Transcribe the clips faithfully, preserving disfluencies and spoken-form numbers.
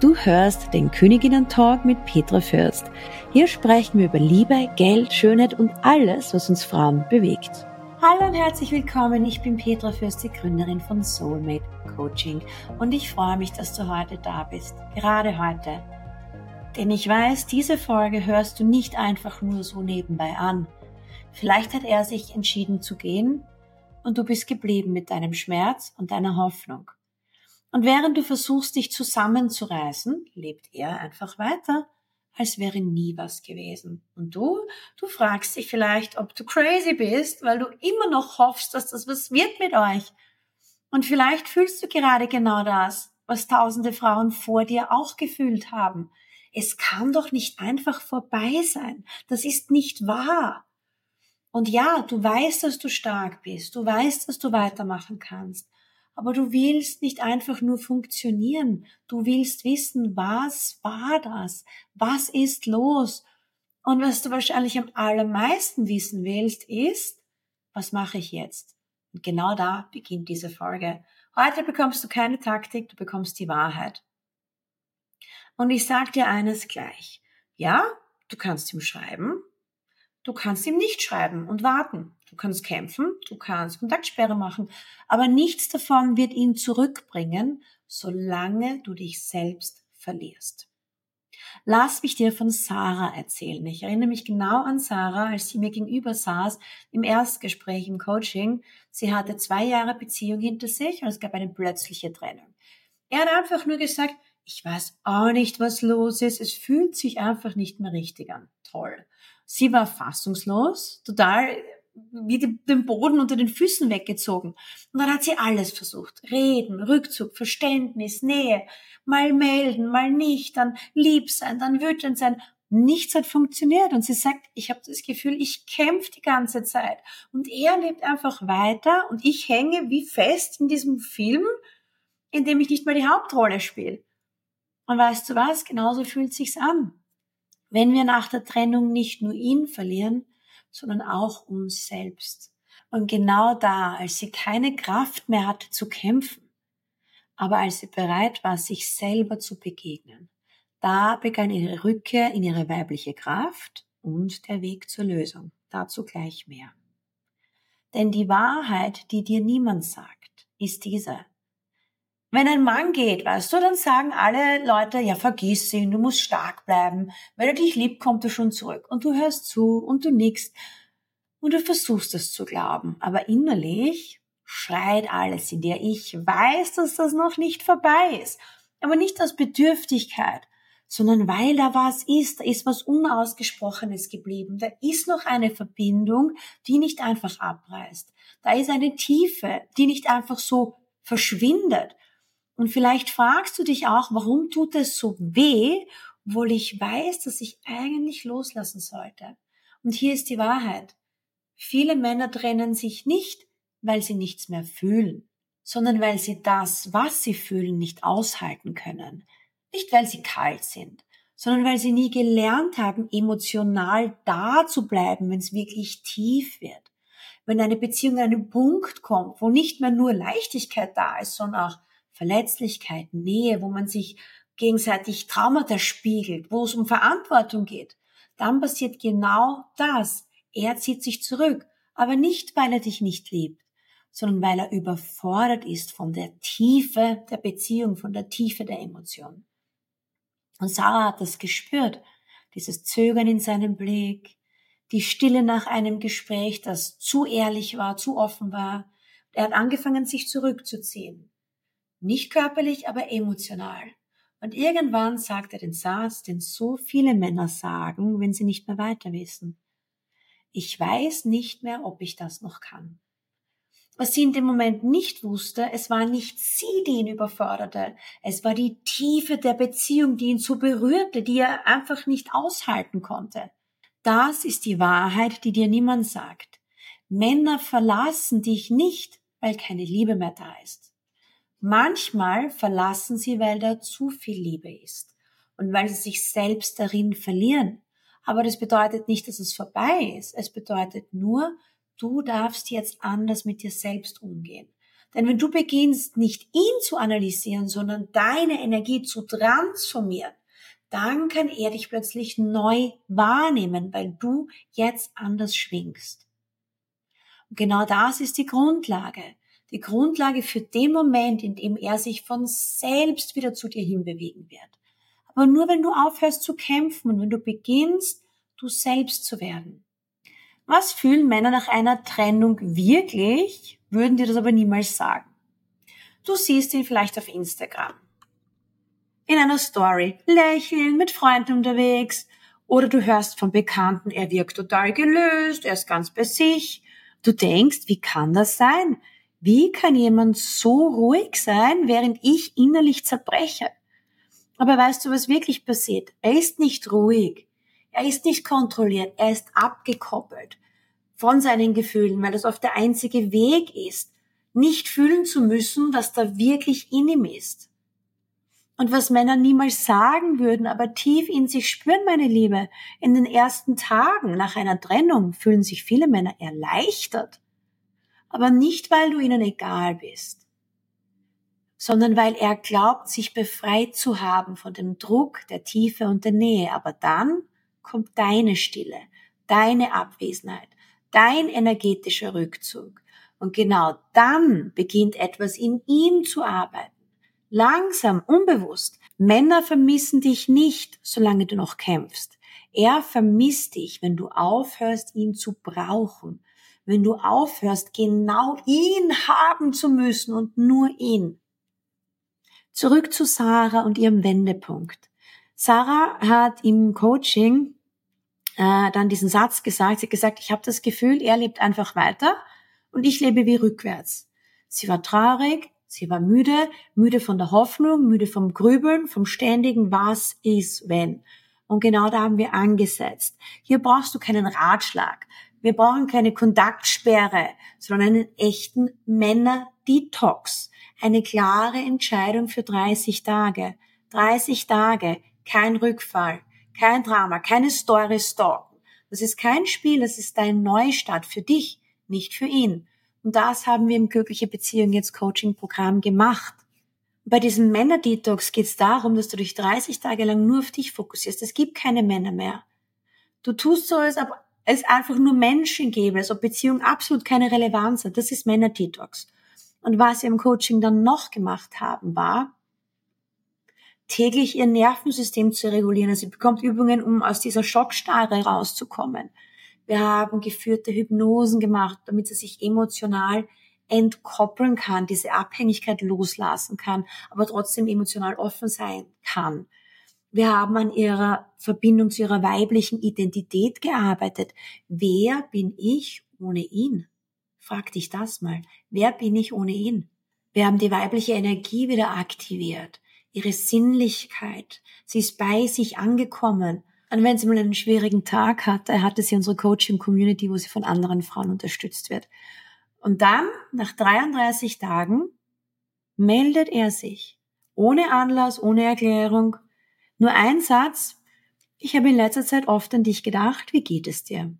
Du hörst den Königinnen-Talk mit Petra Fürst. Hier sprechen wir über Liebe, Geld, Schönheit und alles, was uns Frauen bewegt. Hallo und herzlich willkommen, ich bin Petra Fürst, die Gründerin von Soulmate Coaching und ich freue mich, dass du heute da bist, gerade heute. Denn ich weiß, diese Folge hörst du nicht einfach nur so nebenbei an. Vielleicht hat er sich entschieden zu gehen und du bist geblieben mit deinem Schmerz und deiner Hoffnung. Und während du versuchst, dich zusammenzureißen, lebt er einfach weiter, als wäre nie was gewesen. Und du, du fragst dich vielleicht, ob du crazy bist, weil du immer noch hoffst, dass das was wird mit euch. Und vielleicht fühlst du gerade genau das, was tausende Frauen vor dir auch gefühlt haben. Es kann doch nicht einfach vorbei sein. Das ist nicht wahr. Und ja, du weißt, dass du stark bist. Du weißt, dass du weitermachen kannst. Aber du willst nicht einfach nur funktionieren. Du willst wissen, was war das? Was ist los? Und was du wahrscheinlich am allermeisten wissen willst, ist, was mache ich jetzt? Und genau da beginnt diese Folge. Heute bekommst du keine Taktik, du bekommst die Wahrheit. Und ich sage dir eines gleich. Ja, du kannst ihm schreiben. Du kannst ihm nicht schreiben und warten. Du kannst kämpfen, du kannst Kontaktsperre machen, aber nichts davon wird ihn zurückbringen, solange du dich selbst verlierst. Lass mich dir von Sarah erzählen. Ich erinnere mich genau an Sarah, als sie mir gegenüber saß im Erstgespräch im Coaching. Sie hatte zwei Jahre Beziehung hinter sich und es gab eine plötzliche Trennung. Er hat einfach nur gesagt, ich weiß auch nicht, was los ist. Es fühlt sich einfach nicht mehr richtig an. Toll. Sie war fassungslos, total wie den Boden unter den Füßen weggezogen. Und dann hat sie alles versucht. Reden, Rückzug, Verständnis, Nähe, mal melden, mal nicht, dann lieb sein, dann wütend sein. Nichts hat funktioniert. Und sie sagt, ich habe das Gefühl, ich kämpfe die ganze Zeit. Und er lebt einfach weiter und ich hänge wie fest in diesem Film, in dem ich nicht mal die Hauptrolle spiele. Und weißt du was? Genauso fühlt sich's an. Wenn wir nach der Trennung nicht nur ihn verlieren, sondern auch uns selbst. Und genau da, als sie keine Kraft mehr hatte zu kämpfen, aber als sie bereit war, sich selber zu begegnen, da begann ihre Rückkehr in ihre weibliche Kraft und der Weg zur Lösung. Dazu gleich mehr. Denn die Wahrheit, die dir niemand sagt, ist diese. Wenn ein Mann geht, weißt du, dann sagen alle Leute, ja, vergiss ihn, du musst stark bleiben. Wenn er dich liebt, kommt er schon zurück. Und du hörst zu und du nickst und du versuchst es zu glauben. Aber innerlich schreit alles in dir. Ich weiß, dass das noch nicht vorbei ist. Aber nicht aus Bedürftigkeit, sondern weil da was ist. Da ist was Unausgesprochenes geblieben. Da ist noch eine Verbindung, die nicht einfach abreißt. Da ist eine Tiefe, die nicht einfach so verschwindet. Und vielleicht fragst du dich auch, warum tut es so weh, obwohl ich weiß, dass ich eigentlich loslassen sollte. Und hier ist die Wahrheit. Viele Männer trennen sich nicht, weil sie nichts mehr fühlen, sondern weil sie das, was sie fühlen, nicht aushalten können. Nicht, weil sie kalt sind, sondern weil sie nie gelernt haben, emotional da zu bleiben, wenn es wirklich tief wird. Wenn eine Beziehung an einen Punkt kommt, wo nicht mehr nur Leichtigkeit da ist, sondern auch Verletzlichkeit, Nähe, wo man sich gegenseitig Traumata spiegelt, wo es um Verantwortung geht, dann passiert genau das. Er zieht sich zurück, aber nicht, weil er dich nicht liebt, sondern weil er überfordert ist von der Tiefe der Beziehung, von der Tiefe der Emotion. Und Sarah hat das gespürt, dieses Zögern in seinem Blick, die Stille nach einem Gespräch, das zu ehrlich war, zu offen war. Er hat angefangen, sich zurückzuziehen. Nicht körperlich, aber emotional. Und irgendwann sagt er den Satz, den so viele Männer sagen, wenn sie nicht mehr weiter wissen. Ich weiß nicht mehr, ob ich das noch kann. Was sie in dem Moment nicht wusste, es war nicht sie, die ihn überforderte. Es war die Tiefe der Beziehung, die ihn so berührte, die er einfach nicht aushalten konnte. Das ist die Wahrheit, die dir niemand sagt. Männer verlassen dich nicht, weil keine Liebe mehr da ist. Manchmal verlassen sie, weil da zu viel Liebe ist und weil sie sich selbst darin verlieren. Aber das bedeutet nicht, dass es vorbei ist. Es bedeutet nur, du darfst jetzt anders mit dir selbst umgehen. Denn wenn du beginnst, nicht ihn zu analysieren, sondern deine Energie zu transformieren, dann kann er dich plötzlich neu wahrnehmen, weil du jetzt anders schwingst. Und genau das ist die Grundlage. Die Grundlage für den Moment, in dem er sich von selbst wieder zu dir hinbewegen wird. Aber nur wenn du aufhörst zu kämpfen und wenn du beginnst, du selbst zu werden. Was fühlen Männer nach einer Trennung wirklich, würden dir das aber niemals sagen. Du siehst ihn vielleicht auf Instagram, in einer Story, lächeln, mit Freunden unterwegs, oder du hörst von Bekannten, er wirkt total gelöst, er ist ganz bei sich. Du denkst, wie kann das sein? Wie kann jemand so ruhig sein, während ich innerlich zerbreche? Aber weißt du, was wirklich passiert? Er ist nicht ruhig, er ist nicht kontrolliert, er ist abgekoppelt von seinen Gefühlen, weil das oft der einzige Weg ist, nicht fühlen zu müssen, was da wirklich in ihm ist. Und was Männer niemals sagen würden, aber tief in sich spüren, meine Liebe, in den ersten Tagen nach einer Trennung fühlen sich viele Männer erleichtert. Aber nicht, weil du ihnen egal bist, sondern weil er glaubt, sich befreit zu haben von dem Druck, der Tiefe und der Nähe. Aber dann kommt deine Stille, deine Abwesenheit, dein energetischer Rückzug. Und genau dann beginnt etwas in ihm zu arbeiten. Langsam, unbewusst. Männer vermissen dich nicht, solange du noch kämpfst. Er vermisst dich, wenn du aufhörst, ihn zu brauchen. Wenn du aufhörst, genau ihn haben zu müssen und nur ihn. Zurück zu Sarah und ihrem Wendepunkt. Sarah hat im Coaching äh, dann diesen Satz gesagt. Sie hat gesagt, ich habe das Gefühl, er lebt einfach weiter und ich lebe wie rückwärts. Sie war traurig, sie war müde, müde von der Hoffnung, müde vom Grübeln, vom ständigen Was ist, wenn. Und genau da haben wir angesetzt. Hier brauchst du keinen Ratschlag. Wir brauchen keine Kontaktsperre, sondern einen echten Männer-Detox. Eine klare Entscheidung für dreißig Tage. dreißig Tage, kein Rückfall, kein Drama, keine Story stalken. Das ist kein Spiel, das ist dein Neustart für dich, nicht für ihn. Und das haben wir im Glückliche Beziehung jetzt Coaching-Programm gemacht. Bei diesem Männer-Detox geht es darum, dass du dich dreißig Tage lang nur auf dich fokussierst. Es gibt keine Männer mehr. Du tust so, als ob es einfach nur Menschen gäbe, als ob Beziehung absolut keine Relevanz hat. Das ist Männer-Detox. Und was wir im Coaching dann noch gemacht haben, war, täglich ihr Nervensystem zu regulieren. Also sie bekommt Übungen, um aus dieser Schockstarre rauszukommen. Wir haben geführte Hypnosen gemacht, damit sie sich emotional entkoppeln kann, diese Abhängigkeit loslassen kann, aber trotzdem emotional offen sein kann. Wir haben an ihrer Verbindung zu ihrer weiblichen Identität gearbeitet. Wer bin ich ohne ihn? Frag dich das mal. Wer bin ich ohne ihn? Wir haben die weibliche Energie wieder aktiviert, ihre Sinnlichkeit. Sie ist bei sich angekommen. Und wenn sie mal einen schwierigen Tag hatte, hatte sie unsere Coaching-Community, wo sie von anderen Frauen unterstützt wird. Und dann, nach dreiunddreißig Tagen, meldet er sich. Ohne Anlass, ohne Erklärung. Nur ein Satz: Ich habe in letzter Zeit oft an dich gedacht, wie geht es dir?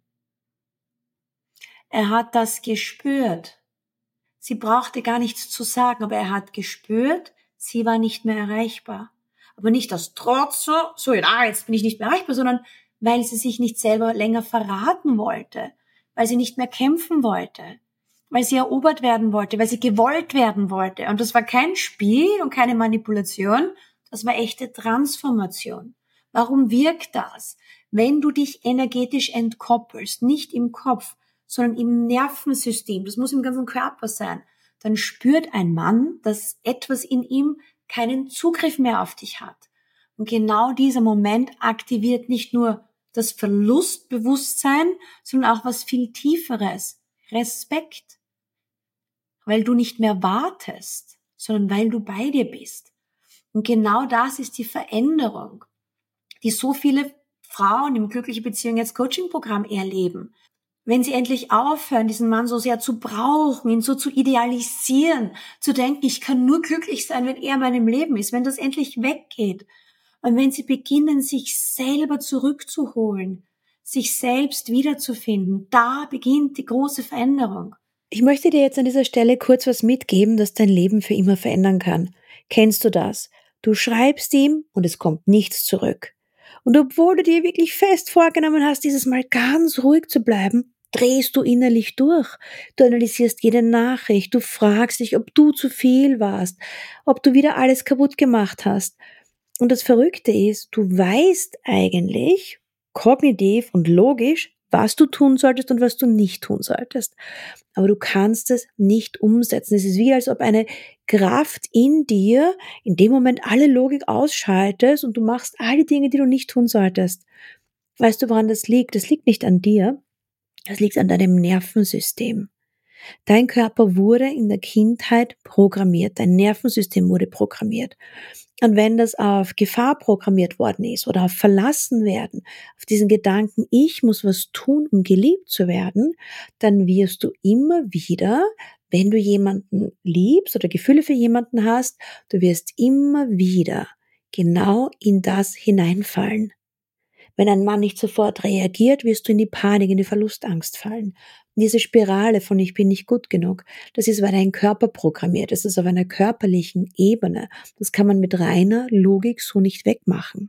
Er hat das gespürt. Sie brauchte gar nichts zu sagen, aber er hat gespürt, sie war nicht mehr erreichbar. Aber nicht aus Trotz, so, so, ja, jetzt bin ich nicht mehr erreichbar, sondern weil sie sich nicht selber länger verraten wollte, weil sie nicht mehr kämpfen wollte, weil sie erobert werden wollte, weil sie gewollt werden wollte. Und das war kein Spiel und keine Manipulation, das war echte Transformation. Warum wirkt das? Wenn du dich energetisch entkoppelst, nicht im Kopf, sondern im Nervensystem, das muss im ganzen Körper sein, dann spürt ein Mann, dass etwas in ihm keinen Zugriff mehr auf dich hat. Und genau dieser Moment aktiviert nicht nur das Verlustbewusstsein, sondern auch was viel Tieferes, Respekt. Weil du nicht mehr wartest, sondern weil du bei dir bist. Und genau das ist die Veränderung, die so viele Frauen im Glückliche Beziehung jetzt Coaching-Programm erleben. Wenn sie endlich aufhören, diesen Mann so sehr zu brauchen, ihn so zu idealisieren, zu denken, ich kann nur glücklich sein, wenn er in meinem Leben ist, wenn das endlich weggeht. Und wenn sie beginnen, sich selber zurückzuholen, sich selbst wiederzufinden, da beginnt die große Veränderung. Ich möchte dir jetzt an dieser Stelle kurz was mitgeben, das dein Leben für immer verändern kann. Kennst du das? Du schreibst ihm und es kommt nichts zurück. Und obwohl du dir wirklich fest vorgenommen hast, dieses Mal ganz ruhig zu bleiben, drehst du innerlich durch. Du analysierst jede Nachricht, du fragst dich, ob du zu viel warst, ob du wieder alles kaputt gemacht hast. Und das Verrückte ist, du weißt eigentlich, kognitiv und logisch, was du tun solltest und was du nicht tun solltest. Aber du kannst es nicht umsetzen. Es ist wie, als ob eine Kraft in dir in dem Moment alle Logik ausschaltest und du machst all die Dinge, die du nicht tun solltest. Weißt du, woran das liegt? Das liegt nicht an dir, das liegt an deinem Nervensystem. Dein Körper wurde in der Kindheit programmiert, dein Nervensystem wurde programmiert. Und wenn das auf Gefahr programmiert worden ist oder auf verlassen werden, auf diesen Gedanken, ich muss was tun, um geliebt zu werden, dann wirst du immer wieder, wenn du jemanden liebst oder Gefühle für jemanden hast, du wirst immer wieder genau in das hineinfallen. Wenn ein Mann nicht sofort reagiert, wirst du in die Panik, in die Verlustangst fallen. Und diese Spirale von ich bin nicht gut genug, das ist, weil dein Körper programmiert ist. Das ist auf einer körperlichen Ebene. Das kann man mit reiner Logik so nicht wegmachen.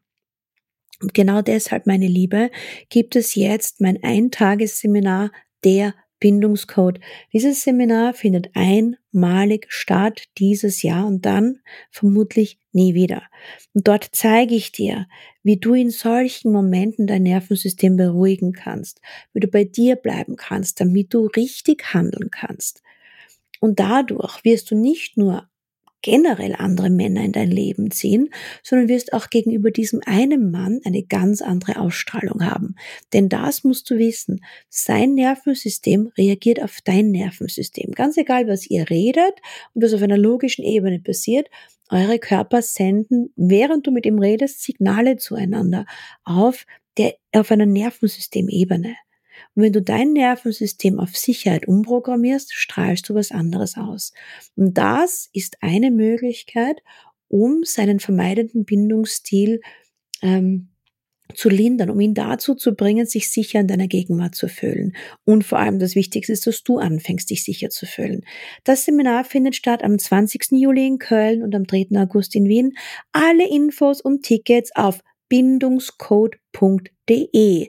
Und genau deshalb, meine Liebe, gibt es jetzt mein Eintagesseminar, der Bindungscode. Dieses Seminar findet einmalig statt dieses Jahr und dann vermutlich nie wieder. Und dort zeige ich dir, wie du in solchen Momenten dein Nervensystem beruhigen kannst, wie du bei dir bleiben kannst, damit du richtig handeln kannst. Und dadurch wirst du nicht nur generell andere Männer in dein Leben ziehen, sondern wirst auch gegenüber diesem einen Mann eine ganz andere Ausstrahlung haben. Denn das musst du wissen. Sein Nervensystem reagiert auf dein Nervensystem. Ganz egal, was ihr redet und was auf einer logischen Ebene passiert, eure Körper senden, während du mit ihm redest, Signale zueinander auf der, auf einer Nervensystemebene. Und wenn du dein Nervensystem auf Sicherheit umprogrammierst, strahlst du was anderes aus. Und das ist eine Möglichkeit, um seinen vermeidenden Bindungsstil ähm, zu lindern, um ihn dazu zu bringen, sich sicher in deiner Gegenwart zu fühlen. Und vor allem das Wichtigste ist, dass du anfängst, dich sicher zu fühlen. Das Seminar findet statt am zwanzigsten Juli in Köln und am dritten August in Wien. Alle Infos und Tickets auf bindungscode punkt de.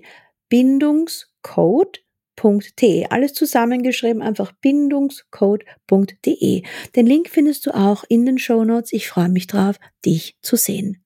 Bindungscode punkt de. Alles zusammengeschrieben, einfach bindungscode punkt de. Den Link findest du auch in den Shownotes. Ich freue mich drauf, dich zu sehen.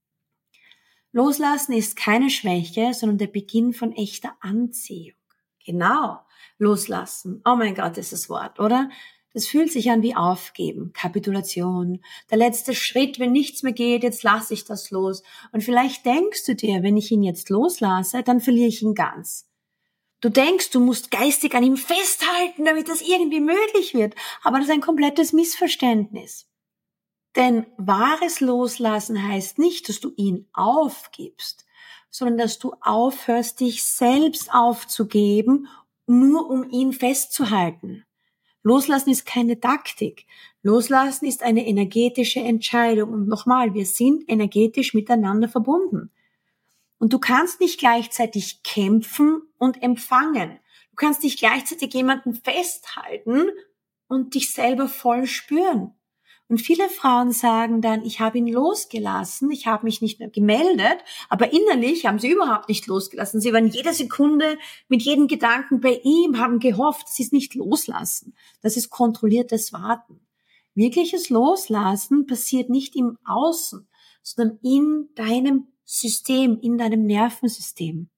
Loslassen ist keine Schwäche, sondern der Beginn von echter Anziehung. Genau, loslassen. Oh mein Gott, ist das Wort, oder? Das fühlt sich an wie Aufgeben, Kapitulation, der letzte Schritt, wenn nichts mehr geht, jetzt lasse ich das los. Und vielleicht denkst du dir, wenn ich ihn jetzt loslasse, dann verliere ich ihn ganz. Du denkst, du musst geistig an ihm festhalten, damit das irgendwie möglich wird. Aber das ist ein komplettes Missverständnis. Denn wahres Loslassen heißt nicht, dass du ihn aufgibst, sondern dass du aufhörst, dich selbst aufzugeben, nur um ihn festzuhalten. Loslassen ist keine Taktik. Loslassen ist eine energetische Entscheidung. Und nochmal, wir sind energetisch miteinander verbunden. Und du kannst nicht gleichzeitig kämpfen und empfangen. Du kannst nicht gleichzeitig jemanden festhalten und dich selber voll spüren. Und viele Frauen sagen dann, ich habe ihn losgelassen, ich habe mich nicht mehr gemeldet, aber innerlich haben sie überhaupt nicht losgelassen. Sie waren jede Sekunde mit jedem Gedanken bei ihm, haben gehofft, das ist nicht loslassen. Das ist kontrolliertes Warten. Wirkliches Loslassen passiert nicht im Außen, sondern in deinem System, in deinem Nervensystem.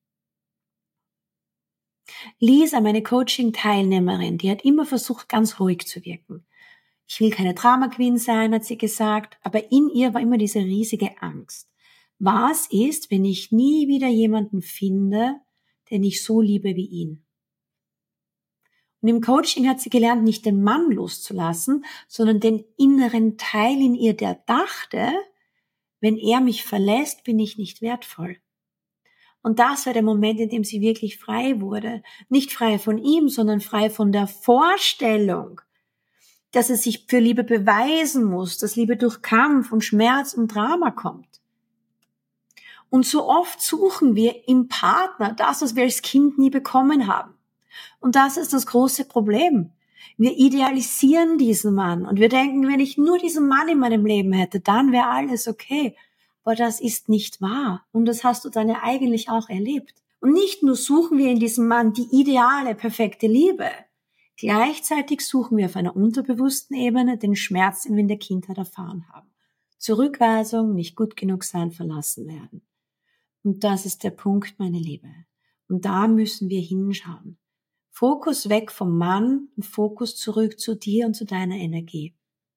Lisa, meine Coaching-Teilnehmerin, die hat immer versucht, ganz ruhig zu wirken. Ich will keine Drama Queen sein, hat sie gesagt, aber in ihr war immer diese riesige Angst. Was ist, wenn ich nie wieder jemanden finde, den ich so liebe wie ihn? Und im Coaching hat sie gelernt, nicht den Mann loszulassen, sondern den inneren Teil in ihr, der dachte, wenn er mich verlässt, bin ich nicht wertvoll. Und das war der Moment, in dem sie wirklich frei wurde. Nicht frei von ihm, sondern frei von der Vorstellung, dass es sich für Liebe beweisen muss, dass Liebe durch Kampf und Schmerz und Drama kommt. Und so oft suchen wir im Partner das, was wir als Kind nie bekommen haben. Und das ist das große Problem. Wir idealisieren diesen Mann und wir denken, wenn ich nur diesen Mann in meinem Leben hätte, dann wäre alles okay. Aber das ist nicht wahr und das hast du dann ja eigentlich auch erlebt. Und nicht nur suchen wir in diesem Mann die ideale, perfekte Liebe, gleichzeitig suchen wir auf einer unterbewussten Ebene den Schmerz, den wir in der Kindheit erfahren haben. Zurückweisung, nicht gut genug sein, verlassen werden. Und das ist der Punkt, meine Liebe. Und da müssen wir hinschauen. Fokus weg vom Mann und Fokus zurück zu dir und zu deiner Energie.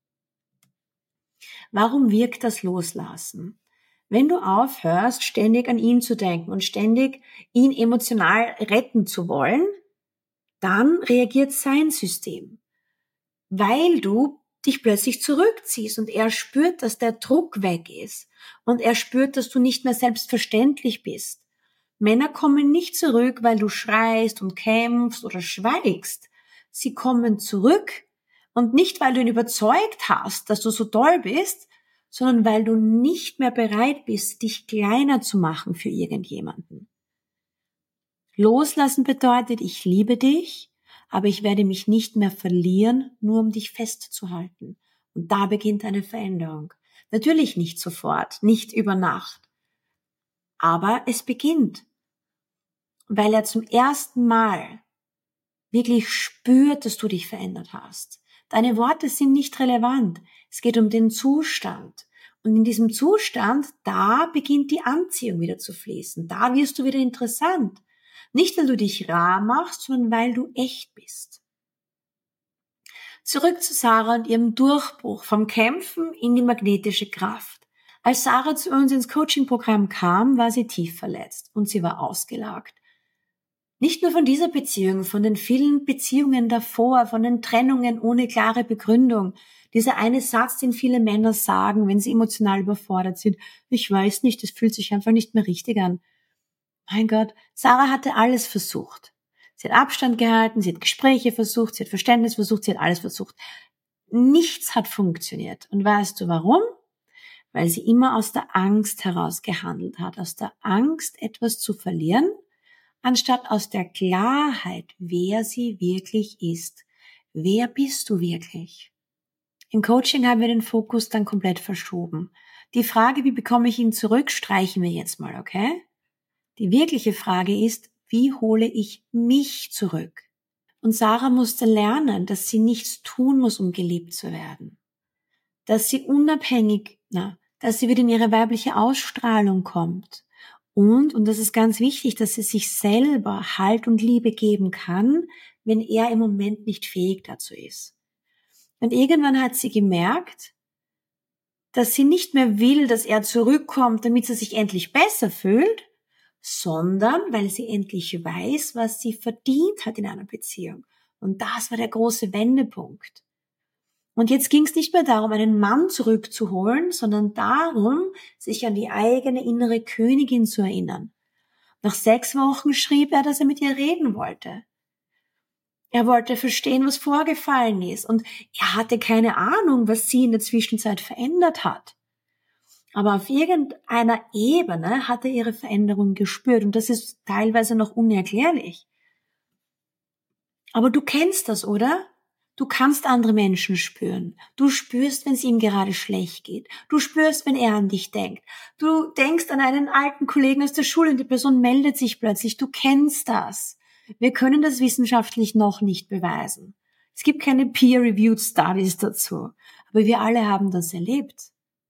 Warum wirkt das Loslassen? Wenn du aufhörst, ständig an ihn zu denken und ständig ihn emotional retten zu wollen, dann reagiert sein System, weil du dich plötzlich zurückziehst und er spürt, dass der Druck weg ist und er spürt, dass du nicht mehr selbstverständlich bist. Männer kommen nicht zurück, weil du schreist und kämpfst oder schweigst. Sie kommen zurück und nicht, weil du ihn überzeugt hast, dass du so toll bist, sondern weil du nicht mehr bereit bist, dich kleiner zu machen für irgendjemanden. Loslassen bedeutet, ich liebe dich, aber ich werde mich nicht mehr verlieren, nur um dich festzuhalten. Und da beginnt eine Veränderung. Natürlich nicht sofort, nicht über Nacht. Aber es beginnt, weil er zum ersten Mal wirklich spürt, dass du dich verändert hast. Deine Worte sind nicht relevant. Es geht um den Zustand. Und in diesem Zustand, da beginnt die Anziehung wieder zu fließen. Da wirst du wieder interessant. Nicht, weil du dich rar machst, sondern weil du echt bist. Zurück zu Sarah und ihrem Durchbruch vom Kämpfen in die magnetische Kraft. Als Sarah zu uns ins Coaching-Programm kam, war sie tief verletzt und sie war ausgelaugt. Nicht nur von dieser Beziehung, von den vielen Beziehungen davor, von den Trennungen ohne klare Begründung. Dieser eine Satz, den viele Männer sagen, wenn sie emotional überfordert sind. Ich weiß nicht, es fühlt sich einfach nicht mehr richtig an. Mein Gott, Sarah hatte alles versucht. Sie hat Abstand gehalten, sie hat Gespräche versucht, sie hat Verständnis versucht, sie hat alles versucht. Nichts hat funktioniert. Und weißt du warum? Weil sie immer aus der Angst heraus gehandelt hat. Aus der Angst, etwas zu verlieren, anstatt aus der Klarheit, wer sie wirklich ist. Wer bist du wirklich? Im Coaching haben wir den Fokus dann komplett verschoben. Die Frage, wie bekomme ich ihn zurück, streichen wir jetzt mal, okay? Die wirkliche Frage ist, wie hole ich mich zurück? Und Sarah musste lernen, dass sie nichts tun muss, um geliebt zu werden. Dass sie unabhängig, na, dass sie wieder in ihre weibliche Ausstrahlung kommt. Und, und das ist ganz wichtig, dass sie sich selber Halt und Liebe geben kann, wenn er im Moment nicht fähig dazu ist. Und irgendwann hat sie gemerkt, dass sie nicht mehr will, dass er zurückkommt, damit sie sich endlich besser fühlt, sondern weil sie endlich weiß, was sie verdient hat in einer Beziehung. Und das war der große Wendepunkt. Und jetzt ging es nicht mehr darum, einen Mann zurückzuholen, sondern darum, sich an die eigene innere Königin zu erinnern. Nach sechs Wochen schrieb er, dass er mit ihr reden wollte. Er wollte verstehen, was vorgefallen ist. Und er hatte keine Ahnung, was sie in der Zwischenzeit verändert hat. Aber auf irgendeiner Ebene hat er ihre Veränderung gespürt. Und das ist teilweise noch unerklärlich. Aber du kennst das, oder? Du kannst andere Menschen spüren. Du spürst, wenn es ihm gerade schlecht geht. Du spürst, wenn er an dich denkt. Du denkst an einen alten Kollegen aus der Schule und die Person meldet sich plötzlich. Du kennst das. Wir können das wissenschaftlich noch nicht beweisen. Es gibt keine peer-reviewed Studies dazu. Aber wir alle haben das erlebt.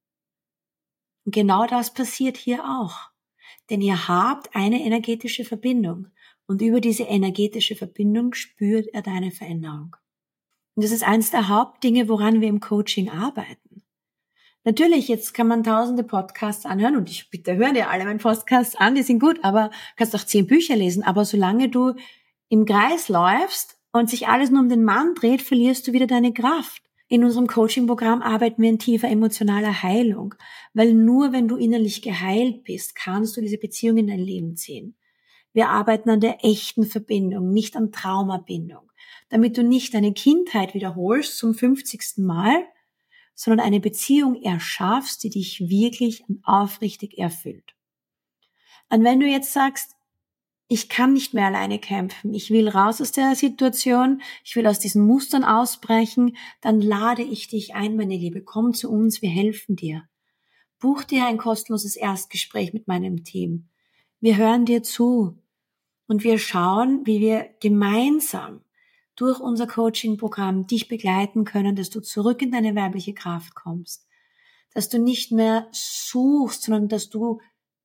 Und genau das passiert hier auch. Denn ihr habt eine energetische Verbindung. Und über diese energetische Verbindung spürt er deine Veränderung. Und das ist eines der Hauptdinge, woran wir im Coaching arbeiten. Natürlich, jetzt kann man tausende Podcasts anhören und ich bitte, hör dir alle meine Podcasts an, die sind gut, aber kannst auch zehn Bücher lesen. Aber solange du im Kreis läufst und sich alles nur um den Mann dreht, verlierst du wieder deine Kraft. In unserem Coaching-Programm arbeiten wir in tiefer emotionaler Heilung, weil nur wenn du innerlich geheilt bist, kannst du diese Beziehung in dein Leben ziehen. Wir arbeiten an der echten Verbindung, nicht an Traumabindung, damit du nicht deine Kindheit wiederholst zum fünfzigsten Mal, sondern eine Beziehung erschaffst, die dich wirklich und aufrichtig erfüllt. Und wenn du jetzt sagst, ich kann nicht mehr alleine kämpfen, ich will raus aus der Situation, ich will aus diesen Mustern ausbrechen, dann lade ich dich ein, meine Liebe, komm zu uns, wir helfen dir. Buch dir ein kostenloses Erstgespräch mit meinem Team. Wir hören dir zu und wir schauen, wie wir gemeinsam durch unser Coaching-Programm dich begleiten können, dass du zurück in deine weibliche Kraft kommst, dass du nicht mehr suchst, sondern dass du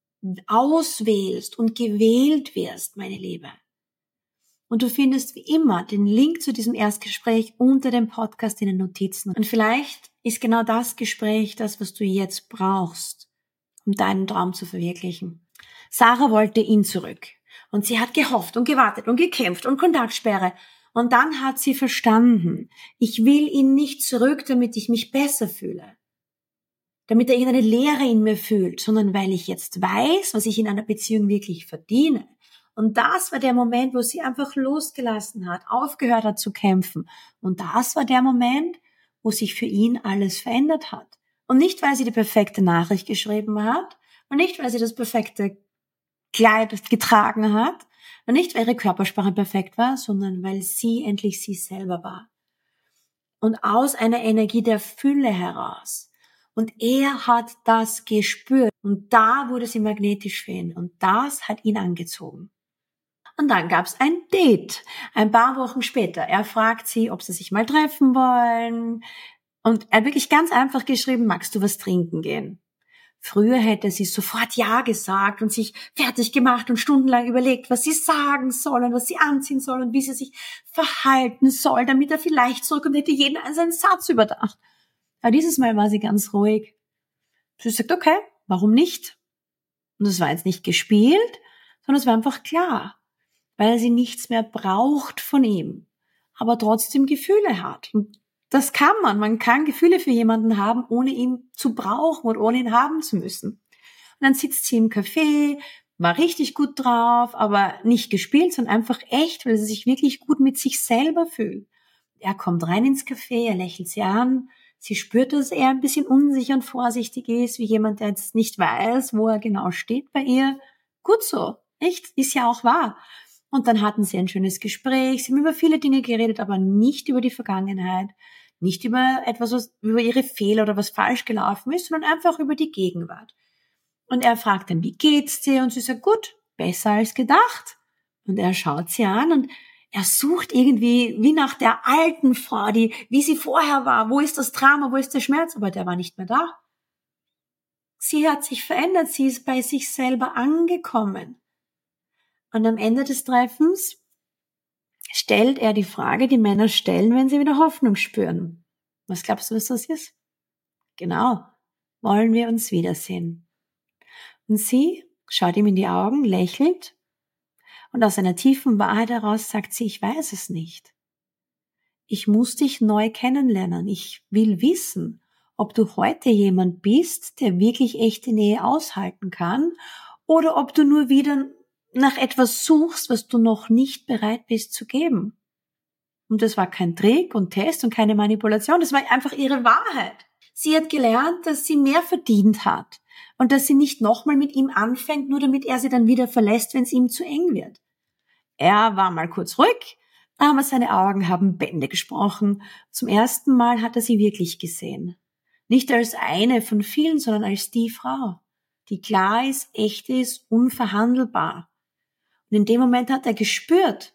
auswählst und gewählt wirst, meine Liebe. Und du findest wie immer den Link zu diesem Erstgespräch unter dem Podcast in den Notizen. Und vielleicht ist genau das Gespräch das, was du jetzt brauchst, um deinen Traum zu verwirklichen. Sarah wollte ihn zurück. Und sie hat gehofft und gewartet und gekämpft und Kontaktsperre. Und dann hat sie verstanden, ich will ihn nicht zurück, damit ich mich besser fühle, damit er irgendeine Leere in mir fühlt, sondern weil ich jetzt weiß, was ich in einer Beziehung wirklich verdiene. Und das war der Moment, wo sie einfach losgelassen hat, aufgehört hat zu kämpfen. Und das war der Moment, wo sich für ihn alles verändert hat. Und nicht, weil sie die perfekte Nachricht geschrieben hat und nicht, weil sie das perfekte Kleid getragen hat und nicht, weil ihre Körpersprache perfekt war, sondern weil sie endlich sie selber war. Und aus einer Energie der Fülle heraus. Und er hat das gespürt. Und da wurde sie magnetisch für ihn. Und das hat ihn angezogen. Und dann gab's ein Date. Ein paar Wochen später. Er fragt sie, ob sie sich mal treffen wollen. Und er hat wirklich ganz einfach geschrieben, magst du was trinken gehen? Früher hätte sie sofort Ja gesagt und sich fertig gemacht und stundenlang überlegt, was sie sagen soll und was sie anziehen soll und wie sie sich verhalten soll, damit er vielleicht zurückkommt, hätte jeden einzelnen Satz überdacht. Aber dieses Mal war sie ganz ruhig. Sie sagt, okay, warum nicht? Und es war jetzt nicht gespielt, sondern es war einfach klar, weil sie nichts mehr braucht von ihm, aber trotzdem Gefühle hat. Und das kann man. Man kann Gefühle für jemanden haben, ohne ihn zu brauchen und ohne ihn haben zu müssen. Und dann sitzt sie im Café, war richtig gut drauf, aber nicht gespielt, sondern einfach echt, weil sie sich wirklich gut mit sich selber fühlt. Er kommt rein ins Café, er lächelt sie an. Sie spürt, dass er ein bisschen unsicher und vorsichtig ist, wie jemand, der jetzt nicht weiß, wo er genau steht bei ihr. Gut so, echt, ist ja auch wahr. Und dann hatten sie ein schönes Gespräch. Sie haben über viele Dinge geredet, aber nicht über die Vergangenheit, nicht über etwas, was über ihre Fehler oder was falsch gelaufen ist, sondern einfach über die Gegenwart. Und er fragt dann, wie geht's dir? Und sie sagt, gut, besser als gedacht. Und er schaut sie an und er sucht irgendwie wie nach der alten Frau, die, wie sie vorher war. Wo ist das Drama? Wo ist der Schmerz? Aber der war nicht mehr da. Sie hat sich verändert. Sie ist bei sich selber angekommen. Und am Ende des Treffens stellt er die Frage, die Männer stellen, wenn sie wieder Hoffnung spüren. Was glaubst du, was das ist? Genau. Wollen wir uns wiedersehen? Und sie schaut ihm in die Augen, lächelt und aus einer tiefen Wahrheit heraus sagt sie, ich weiß es nicht. Ich muss dich neu kennenlernen. Ich will wissen, ob du heute jemand bist, der wirklich echte Nähe aushalten kann oder ob du nur wieder nach etwas suchst, was du noch nicht bereit bist zu geben. Und das war kein Trick und Test und keine Manipulation, das war einfach ihre Wahrheit. Sie hat gelernt, dass sie mehr verdient hat und dass sie nicht nochmal mit ihm anfängt, nur damit er sie dann wieder verlässt, wenn es ihm zu eng wird. Er war mal kurz ruhig, aber seine Augen haben Bände gesprochen. Zum ersten Mal hat er sie wirklich gesehen. Nicht als eine von vielen, sondern als die Frau, die klar ist, echt ist, unverhandelbar. Und in dem Moment hat er gespürt,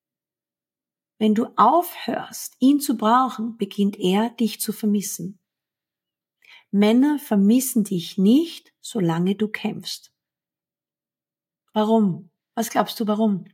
wenn du aufhörst, ihn zu brauchen, beginnt er, dich zu vermissen. Männer vermissen dich nicht, solange du kämpfst. Warum? Was glaubst du, warum?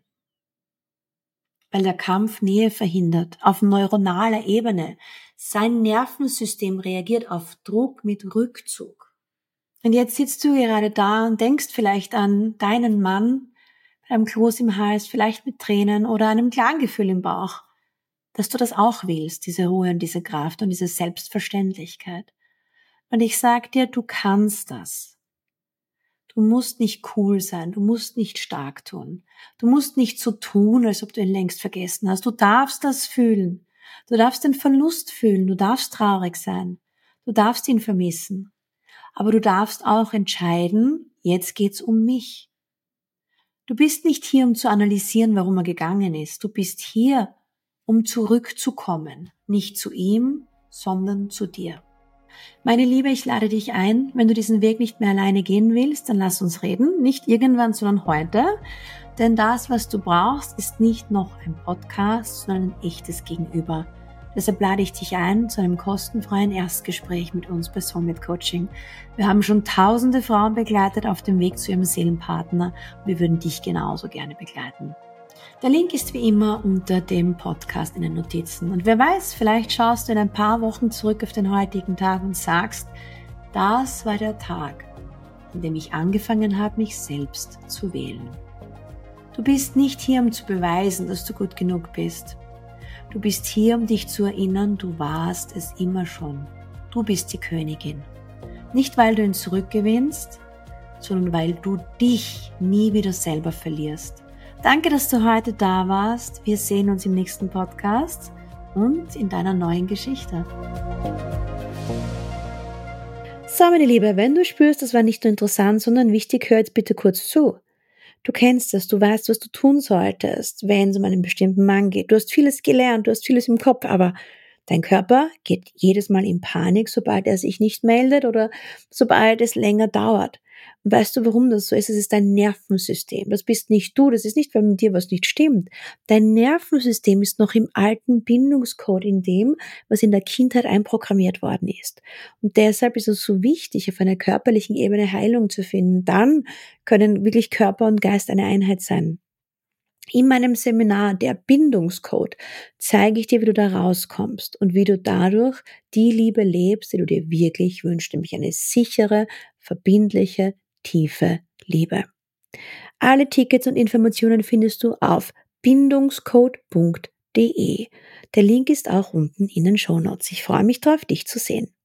Weil der Kampf Nähe verhindert, auf neuronaler Ebene. Sein Nervensystem reagiert auf Druck mit Rückzug. Und jetzt sitzt du gerade da und denkst vielleicht an deinen Mann, mit einem Kloß im Hals, vielleicht mit Tränen oder einem Klagengefühl im Bauch, dass du das auch willst, diese Ruhe und diese Kraft und diese Selbstverständlichkeit. Und ich sag dir, du kannst das. Du musst nicht cool sein, du musst nicht stark tun. Du musst nicht so tun, als ob du ihn längst vergessen hast. Du darfst das fühlen. Du darfst den Verlust fühlen, du darfst traurig sein. Du darfst ihn vermissen. Aber du darfst auch entscheiden, jetzt geht's um mich. Du bist nicht hier, um zu analysieren, warum er gegangen ist. Du bist hier, um zurückzukommen. Nicht zu ihm, sondern zu dir. Meine Liebe, ich lade dich ein, wenn du diesen Weg nicht mehr alleine gehen willst, dann lass uns reden. Nicht irgendwann, sondern heute. Denn das, was du brauchst, ist nicht noch ein Podcast, sondern ein echtes Gegenüber. Deshalb lade ich dich ein zu einem kostenfreien Erstgespräch mit uns bei Soulmate Coaching. Wir haben schon tausende Frauen begleitet auf dem Weg zu ihrem Seelenpartner und wir würden dich genauso gerne begleiten. Der Link ist wie immer unter dem Podcast in den Notizen. Und wer weiß, vielleicht schaust du in ein paar Wochen zurück auf den heutigen Tag und sagst, das war der Tag, an dem ich angefangen habe, mich selbst zu wählen. Du bist nicht hier, um zu beweisen, dass du gut genug bist. Du bist hier, um dich zu erinnern, du warst es immer schon. Du bist die Königin. Nicht, weil du ihn zurückgewinnst, sondern weil du dich nie wieder selber verlierst. Danke, dass du heute da warst. Wir sehen uns im nächsten Podcast und in deiner neuen Geschichte. So, meine Liebe, wenn du spürst, das war nicht nur interessant, sondern wichtig, hör jetzt bitte kurz zu. Du kennst es, du weißt, was du tun solltest, wenn es um einen bestimmten Mann geht. Du hast vieles gelernt, du hast vieles im Kopf, aber dein Körper geht jedes Mal in Panik, sobald er sich nicht meldet oder sobald es länger dauert. Und weißt du, warum das so ist? Es ist dein Nervensystem. Das bist nicht du, das ist nicht, weil mit dir was nicht stimmt. Dein Nervensystem ist noch im alten Bindungscode, in dem, was in der Kindheit einprogrammiert worden ist. Und deshalb ist es so wichtig, auf einer körperlichen Ebene Heilung zu finden. Dann können wirklich Körper und Geist eine Einheit sein. In meinem Seminar, der Bindungscode, zeige ich dir, wie du da rauskommst und wie du dadurch die Liebe lebst, die du dir wirklich wünschst, nämlich eine sichere, verbindliche, tiefe Liebe. Alle Tickets und Informationen findest du auf bindungscode punkt de. Der Link ist auch unten in den Shownotes. Ich freue mich drauf, dich zu sehen.